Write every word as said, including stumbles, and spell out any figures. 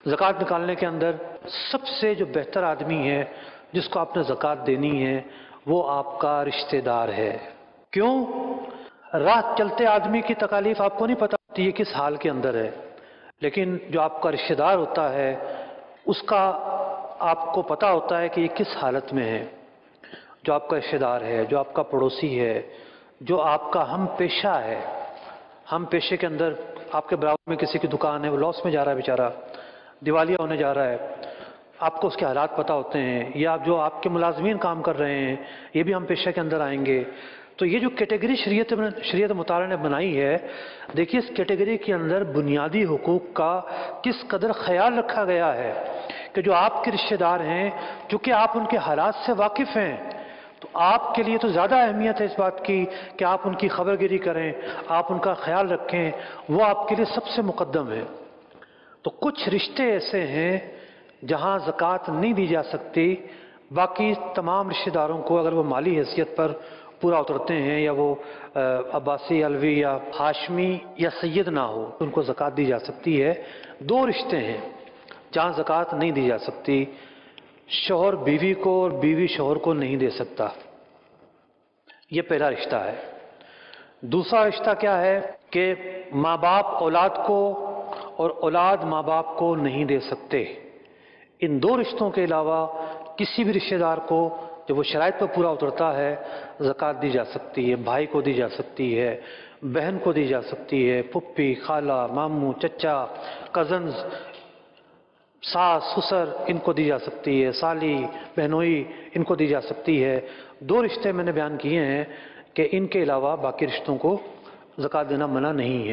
ज़कात निकालने के अंदर सबसे जो बेहतर आदमी है जिसको आपने ज़कात देनी है वो आपका रिश्तेदार है। क्यों? राह चलते आदमी की तकालीफ आपको नहीं पता होती है किस हाल के अंदर है, लेकिन जो आपका रिश्तेदार होता है उसका आपको पता होता है कि ये किस हालत में है। जो आपका रिश्तेदार है, जो आपका पड़ोसी है, जो आपका हम पेशा है, हम पेशे के अंदर आपके बराबर में किसी की दुकान है, वो लॉस में जा रहा है बेचारा, दिवालिया होने जा रहा है, आपको उसके हालात पता होते हैं, या जो आपके मुलाजमीन काम कर रहे हैं ये भी हम पेशा के अंदर आएंगे। तो ये जो कैटेगरी शरीयत शरीयत मुताला ने बनाई है, देखिए इस कैटेगरी के अंदर बुनियादी हुकूक का किस कदर ख्याल रखा गया है कि जो आपके रिश्तेदार हैं, चूँकि आप उनके हालात से वाकिफ़ हैं, तो आपके लिए तो ज़्यादा अहमियत है इस बात की कि आप उनकी खबरगिरी करें, आप उनका ख्याल रखें, वो आपके लिए सबसे मुकद्दम है। तो कुछ रिश्ते ऐसे हैं जहाँ ज़कात नहीं दी जा सकती, बाकी तमाम रिश्तेदारों को अगर वो माली हैसियत पर पूरा उतरते हैं या वो अब्बासी, अलवी या हाशमी या सैयद ना हो तो उनको ज़कात दी जा सकती है। दो रिश्ते हैं जहाँ ज़कात नहीं दी जा सकती, शौहर बीवी को और बीवी शौहर को नहीं दे सकता, ये पहला रिश्ता है। दूसरा रिश्ता क्या है कि माँ बाप औलाद को और औलाद माँ बाप को नहीं दे सकते। इन दो रिश्तों के अलावा किसी भी रिश्तेदार को जब वो शराइत पर पूरा उतरता है ज़कात दी जा सकती है। भाई को दी जा सकती है, बहन को दी जा सकती है, पुप्पी, खाला, मामू, चचा, कज़न्स, सास, ससुर, इनको दी जा सकती है, साली, बहनोई, इनको दी जा सकती है। दो रिश्ते मैंने बयान किए हैं कि इनके अलावा बाकी रिश्तों को ज़कात देना मना नहीं है।